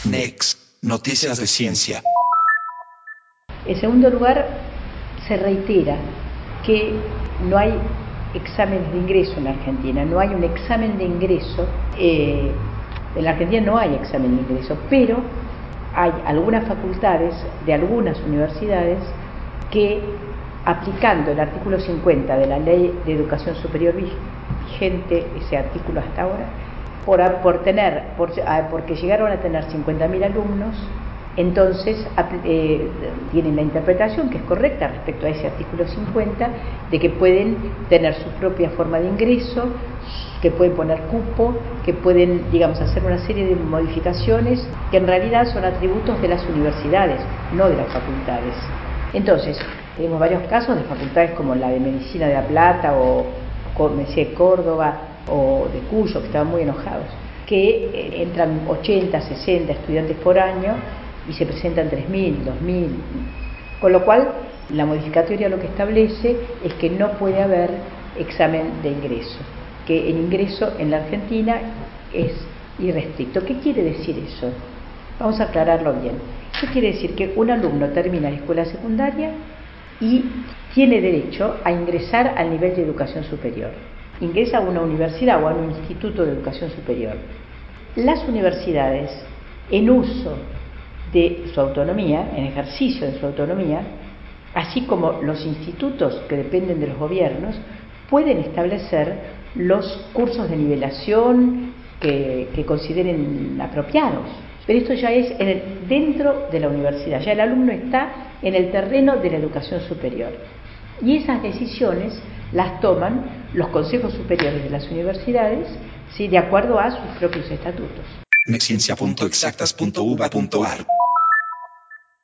Next, noticias de ciencia. En segundo lugar, se reitera que no hay exámenes de ingreso en Argentina, no hay un examen de ingreso, en la Argentina no hay examen de ingreso, pero hay algunas facultades de algunas universidades que, aplicando el artículo 50 de la Ley de Educación Superior vigente, ese artículo hasta ahora, porque llegaron a tener 50.000 alumnos, entonces tienen la interpretación que es correcta respecto a ese artículo 50, de que pueden tener su propia forma de ingreso, que pueden poner cupo, que pueden, digamos, hacer una serie de modificaciones que en realidad son atributos de las universidades, no de las facultades. Entonces, tenemos varios casos de facultades como la de Medicina de La Plata o de Córdoba o de Cuyo, que estaban muy enojados, que entran 80, 60 estudiantes por año y se presentan 3.000, 2.000, con lo cual la modificatoria lo que establece es que no puede haber examen de ingreso, que el ingreso en la Argentina es irrestricto. ¿Qué quiere decir eso? Vamos a aclararlo bien. ¿Qué quiere decir? Que un alumno termina la escuela secundaria y tiene derecho a ingresar al nivel de educación superior. Ingresa a una universidad o a un instituto de educación superior. Las universidades, en uso de su autonomía, en ejercicio de su autonomía, así como los institutos que dependen de los gobiernos, pueden establecer los cursos de nivelación que consideren apropiados. Pero esto ya es dentro de la universidad, ya el alumno está en el terreno de la educación superior. Y esas decisiones las toman los consejos superiores de las universidades, ¿sí?, de acuerdo a sus propios estatutos. Nexciencia.exactas.uva.ar